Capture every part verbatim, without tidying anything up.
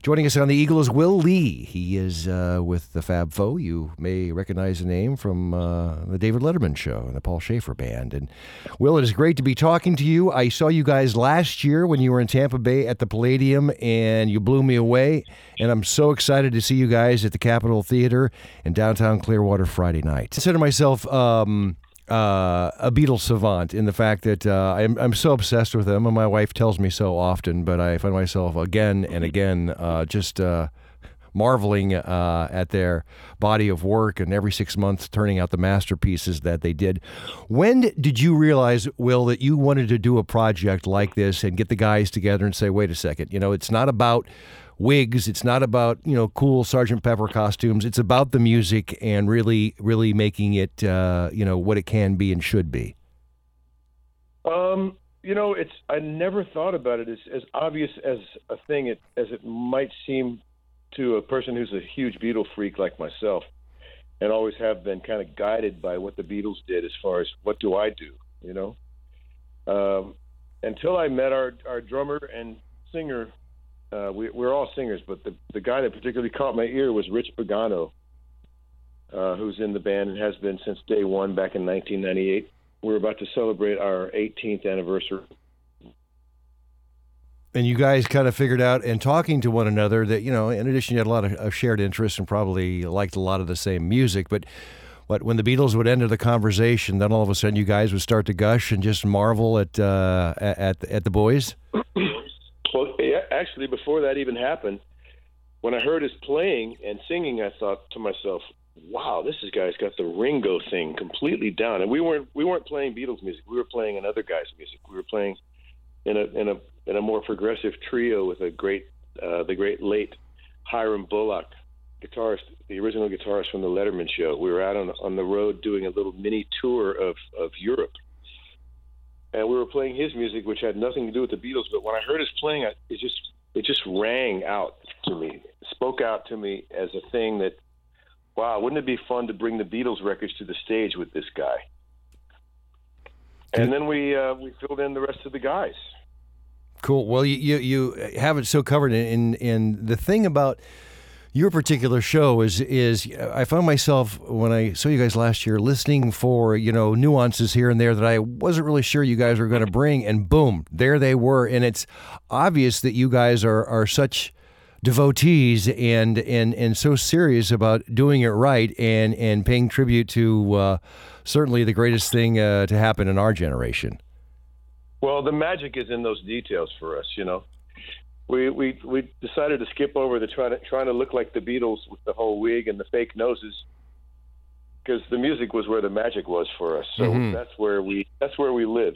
Joining us on the Eagle is Will Lee. He is uh, with the Fab Four. You may recognize the name from uh, the David Letterman Show and the Paul Schaefer Band. And Will, it is great to be talking to you. I saw you guys last year when you were in Tampa Bay at the Palladium, and you blew me away. And I'm so excited to see you guys at the Capitol Theater in downtown Clearwater Friday night. I consider myself um, uh, a Beatles savant in the fact that uh, I'm, I'm so obsessed with them, and my wife tells me so often, but I find myself again and again uh, just uh, marveling uh, at their body of work, and every six months turning out the masterpieces that they did. When did you realize, Will, that you wanted to do a project like this and get the guys together and say, wait a second, you know, it's not about wigs, it's not about, you know, cool Sergeant Pepper costumes, it's about the music and really, really making it, uh, you know, what it can be and should be? Um, you know, it's, I never thought about it as, as obvious as a thing it, as it might seem to a person who's a huge Beatle freak like myself, and always have been kind of guided by what the Beatles did as far as what do I do, you know? Um, until I met our, our drummer and singer. Uh, we, we're all singers, but the, the guy that particularly caught my ear was Rich Pagano, uh, who's in the band and has been since day one back in nineteen ninety-eight. We're about to celebrate our eighteenth anniversary. And you guys kind of figured out, and talking to one another, that, you know, in addition, you had a lot of, of shared interests and probably liked a lot of the same music. But what, when the Beatles would enter the conversation, then all of a sudden you guys would start to gush and just marvel at uh, at at the boys? Well, yeah, actually, before that even happened, when I heard his playing and singing, I thought to myself, wow, this guy's got the Ringo thing completely down. And we weren't we weren't playing Beatles music. We were playing another guy's music. We were playing in a in a in a more progressive trio with a great uh, the great late Hiram Bullock, guitarist, the original guitarist from the Letterman Show. We were out on on the road doing a little mini tour of of Europe. And we were playing his music, which had nothing to do with the Beatles. But when I heard his playing, it just it just rang out to me, spoke out to me as a thing that, wow, wouldn't it be fun to bring the Beatles records to the stage with this guy? And then we uh, we filled in the rest of the guys. Cool. Well, you you, you have it so covered. In in the thing about your particular show is is I found myself, when I saw you guys last year, listening for, you know, nuances here and there that I wasn't really sure you guys were going to bring, and boom, there they were. And it's obvious that you guys are are such devotees and and and so serious about doing it right and and paying tribute to uh, certainly the greatest thing uh, to happen in our generation. Well, the magic is in those details for us, you know. We we we decided to skip over the trying to trying to look like the Beatles with the whole wig and the fake noses, because the music was where the magic was for us. So mm-hmm. that's where we that's where we live.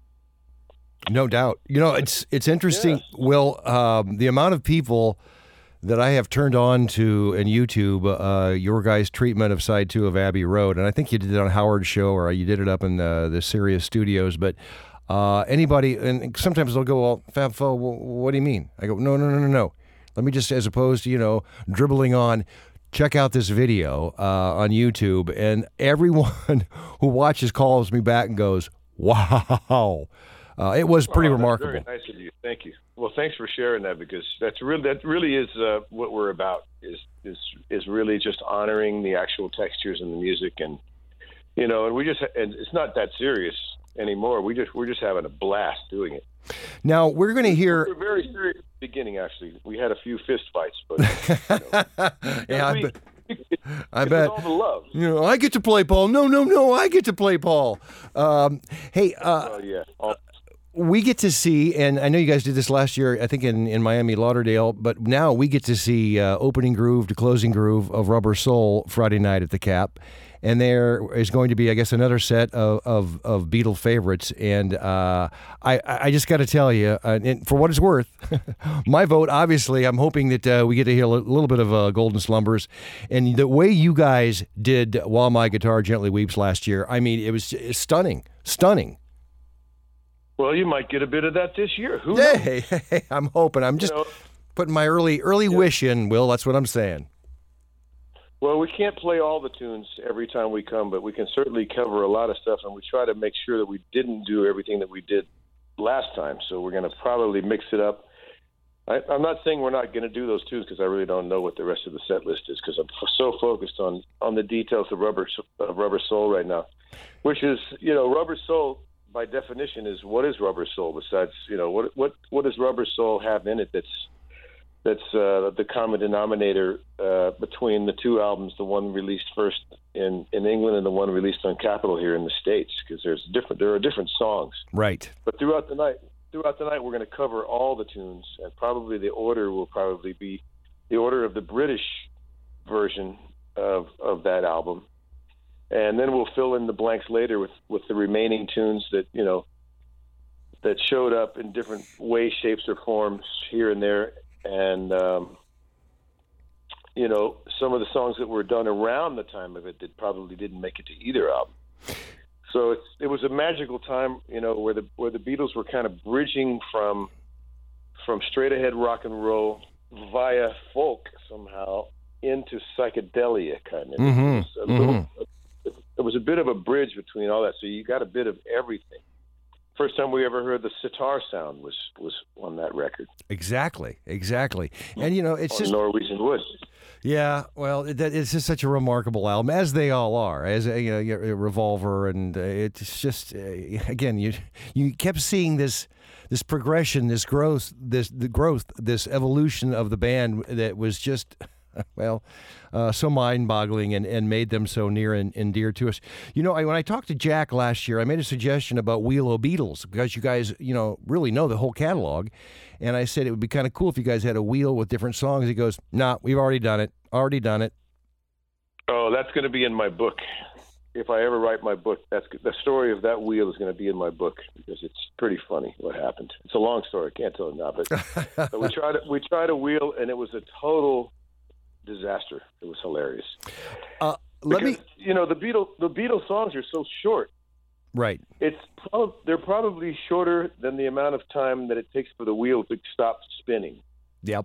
No doubt. You know, it's it's interesting, yeah. Will, um, the amount of people that I have turned on to in YouTube, uh, your guys' treatment of side two of Abbey Road, and I think you did it on Howard's show, or you did it up in the, the Sirius studios, but Uh, anybody, and sometimes they'll go, well, Fab Four, what do you mean? I go, no, no, no, no, no. Let me just, as opposed to, you know, dribbling on, check out this video uh, on YouTube. And everyone who watches calls me back and goes, wow. Uh, it was pretty oh, remarkable. Very nice of you. Thank you. Well, thanks for sharing that, because that's really, that really is uh, what we're about, is, is, is really just honoring the actual textures and the music. And, you know, and we just, and it's not that serious anymore. We just we're just having a blast doing it. Now we're going to hear. We're very serious at the beginning. Actually, we had a few fist fights, but you know, yeah, we, I bet. It, I bet. All the love. You know, I get to play Paul. No, no, no, I get to play Paul. Um, hey, uh, oh yeah. All- we get to see, and I know you guys did this last year, I think in, in Miami Lauderdale, but now we get to see uh, opening groove to closing groove of Rubber Soul Friday night at the Cap. And there is going to be, I guess, another set of, of, of Beatle favorites. And uh, I, I just got to tell you, uh, and for what it's worth, my vote, obviously, I'm hoping that uh, we get to hear a little bit of uh, Golden Slumbers. And the way you guys did While My Guitar Gently Weeps last year, I mean, it was stunning, stunning. Well, you might get a bit of that this year. Who knows? Hey, hey, I'm hoping. I'm just you know, putting my early early yeah. wish in, Will. That's what I'm saying. Well, we can't play all the tunes every time we come, but we can certainly cover a lot of stuff, and we try to make sure that we didn't do everything that we did last time. So we're going to probably mix it up. I, I'm not saying we're not going to do those tunes because I really don't know what the rest of the set list is because I'm f- so focused on, on the details of Rubber of Rubber Soul right now, which is, you know, Rubber Soul by definition is what is Rubber Soul besides, you know, what what what does Rubber Soul have in it that's that's uh, the common denominator uh, between the two albums, the one released first in, in England and the one released on Capitol here in the States, because there's different there are different songs. Right. But throughout the night. Throughout the night, we're going to cover all the tunes, and probably the order will probably be the order of the British version of of that album, and then we'll fill in the blanks later with, with the remaining tunes that you know that showed up in different ways, shapes, or forms here and there, and um, you know some of the songs that were done around the time of it that probably didn't make it to either album. So it's, it was a magical time, you know, where the where the Beatles were kind of bridging from from straight ahead rock and roll via folk somehow into psychedelia, kind of. Mm-hmm. It, was a mm-hmm. little, it was a bit of a bridge between all that. So you got a bit of everything. First time we ever heard the sitar sound was was on that record. Exactly, exactly, and you know it's on just Norwegian Wood. Yeah, well, that it's just such a remarkable album, as they all are. As you know, Revolver, and uh, it's just uh, again, you you kept seeing this this progression, this growth, this the growth, this evolution of the band that was just well, uh, so mind-boggling and, and made them so near and, and dear to us. You know, I, when I talked to Jack last year, I made a suggestion about Wheel o' Beatles because you guys, you know, really know the whole catalog. And I said it would be kind of cool if you guys had a wheel with different songs. He goes, nah, we've already done it. Already done it. Oh, that's going to be in my book. If I ever write my book, that's the story of that wheel is going to be in my book because it's pretty funny what happened. It's a long story. I can't tell it now, but, but we tried to, we tried a wheel, and it was a total disaster. It was hilarious. Uh, let because, me, you know, the Beatles, the Beatles songs are so short. Right. It's prob- they're probably shorter than the amount of time that it takes for the wheel to stop spinning. Yep.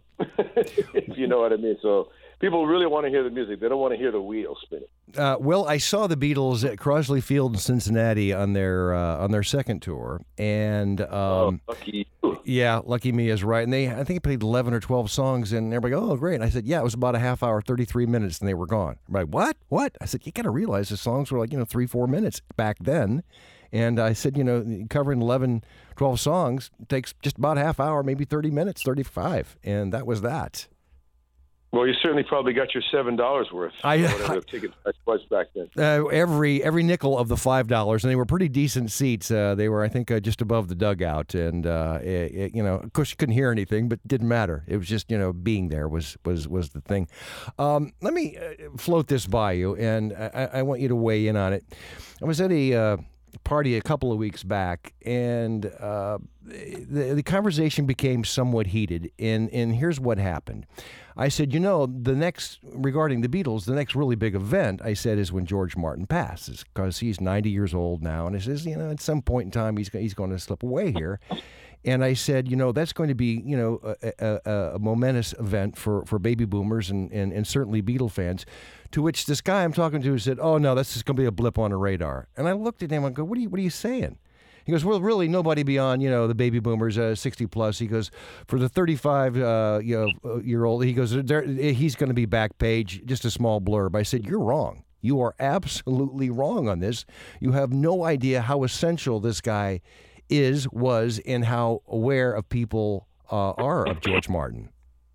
If you know what I mean. So people really want to hear the music. They don't want to hear the wheel spinning. Uh, well, I saw the Beatles at Crosley Field in Cincinnati on their uh, on their second tour, and um, oh, lucky you. Yeah, lucky me is right. And they, I think, they played eleven or twelve songs, and everybody, oh, great. And I said, yeah, it was about a half hour, thirty-three minutes, and they were gone. I'm like, what? What? I said, you got to realize the songs were like, you know, three, four minutes back then. And I said, you know, covering eleven, twelve songs takes just about a half hour, maybe thirty minutes, thirty-five. And that was that. Well, you certainly probably got your seven dollars worth. I, whatever the ticket price was back then. Uh, every every nickel of the five dollars, and they were pretty decent seats. Uh, they were, I think, uh, just above the dugout, and uh, it, it, you know, of course, you couldn't hear anything, but it didn't matter. It was just, you know, being there was was was the thing. Um, let me uh, float this by you, and I, I want you to weigh in on it. I was at a uh, party a couple of weeks back, and uh, the the conversation became somewhat heated. And and here's what happened. I said, you know, the next, regarding the Beatles, the next really big event, I said, is when George Martin passes, because he's ninety years old now. And I says, you know, at some point in time, he's, he's going to slip away here. And I said, you know, that's going to be, you know, a, a, a momentous event for, for baby boomers and, and, and certainly Beatle fans. To which this guy I'm talking to said, oh, no, that's just going to be a blip on the radar. And I looked at him and go, what are you, what are you saying? He goes, well, really, nobody beyond, you know, the baby boomers, uh, sixty plus. He goes, for the thirty-five uh, you know, year old, he goes, there, he's going to be back page, just a small blurb. I said, you're wrong. You are absolutely wrong on this. You have no idea how essential this guy is, was, and how aware of people uh, are of George Martin.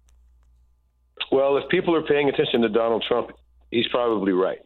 Well, if people are paying attention to Donald Trump, he's probably right.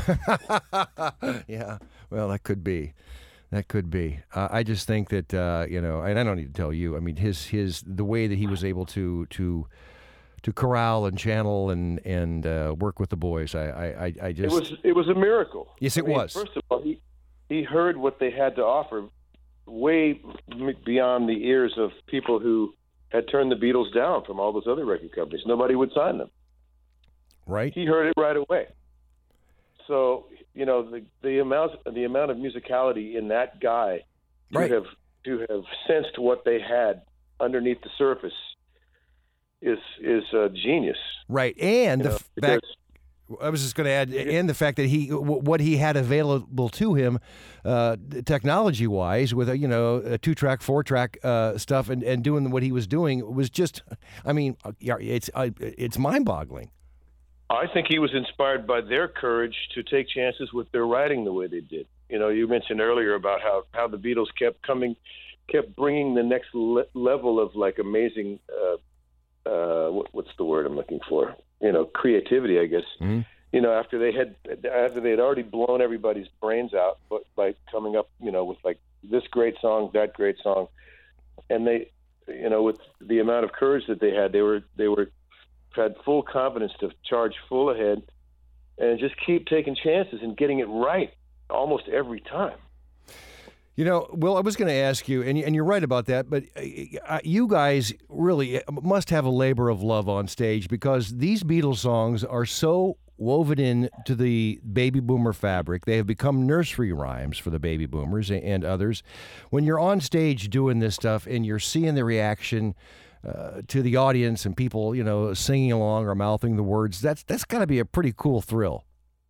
Yeah, well, that could be. That could be. Uh, I just think that uh, you know, and I don't need to tell you. I mean, his his the way that he was able to to to corral and channel and and uh, work with the boys. I I, I just it was it was a miracle. Yes, it I mean, was. First of all, he he heard what they had to offer, way beyond the ears of people who had turned the Beatles down from all those other record companies. Nobody would sign them. Right. He heard it right away. So, you know, the the amount the amount of musicality in that guy to right. have to have sensed what they had underneath the surface is is uh, genius. Right, and you the know, fact I was just going to add, and the fact that he, w- what he had available to him, uh, technology-wise, with a, you know a two-track, four-track uh, stuff, and, and doing what he was doing was just, I mean, yeah, it's uh, it's mind-boggling. I think he was inspired by their courage to take chances with their writing the way they did. You know, you mentioned earlier about how, how the Beatles kept coming, kept bringing the next le- level of like amazing, uh, uh, what, what's the word I'm looking for? You know, creativity, I guess. Mm-hmm. You know, after they had after they had already blown everybody's brains out, but by coming up, you know, with like this great song, that great song, and they, you know, with the amount of courage that they had, they were they were had full confidence to charge full ahead and just keep taking chances and getting it right almost every time. You know, Will, I was going to ask you, and, and you're right about that, but uh, you guys really must have a labor of love on stage, because these Beatles songs are so woven in to the baby boomer fabric. They have become nursery rhymes for the baby boomers and others. When you're on stage doing this stuff and you're seeing the reaction uh, to the audience and people, you know, singing along or mouthing the words, that's that's got to be a pretty cool thrill.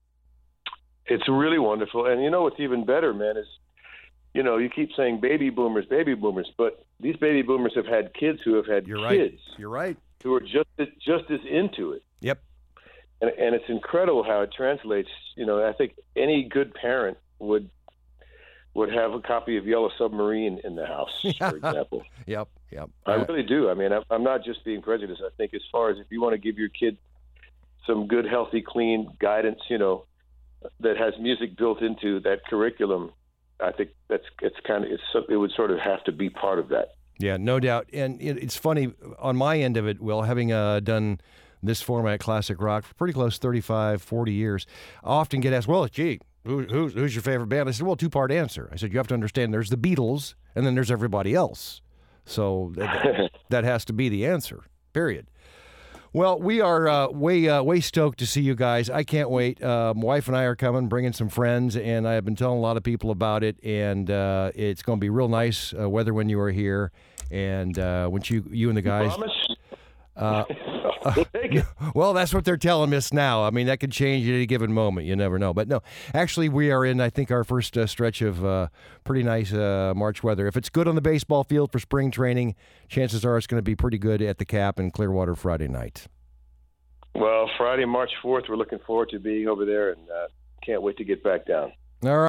It's really wonderful. And you know what's even better, man, is, you know, you keep saying baby boomers, baby boomers, but these baby boomers have had kids who have had You're kids. Right. You're right. Who are just just as into it. Yep. And, and it's incredible how it translates. You know, I think any good parent would would have a copy of Yellow Submarine in the house, for example. Yep, yep. I uh, really do. I mean, I'm, I'm not just being prejudiced. I think as far as if you want to give your kid some good, healthy, clean guidance, you know, that has music built into that curriculum, I think that's it's kind of it's it would sort of have to be part of that. Yeah, no doubt. And it, it's funny on my end of it, Will, having uh, done this format, Classic Rock, for pretty close thirty-five, forty years, I often get asked, well, gee, who, who's, who's your favorite band? I said, well, two-part answer. I said, you have to understand there's the Beatles, and then there's everybody else. So that, that has to be the answer, period. Well, we are uh, way uh, way stoked to see you guys. I can't wait. Uh, my wife and I are coming, bringing some friends, and I have been telling a lot of people about it, and uh, it's going to be real nice uh, weather when you are here, and uh, once you you and the guys. You promise? Uh, uh, well, that's what they're telling us now. I mean, that could change at any given moment. You never know. But no, actually, we are in, I think, our first uh, stretch of uh, pretty nice uh, March weather. If it's good on the baseball field for spring training, chances are it's going to be pretty good at the Cap in Clearwater Friday night. Well, Friday, March fourth, we're looking forward to being over there, and uh, can't wait to get back down. All right.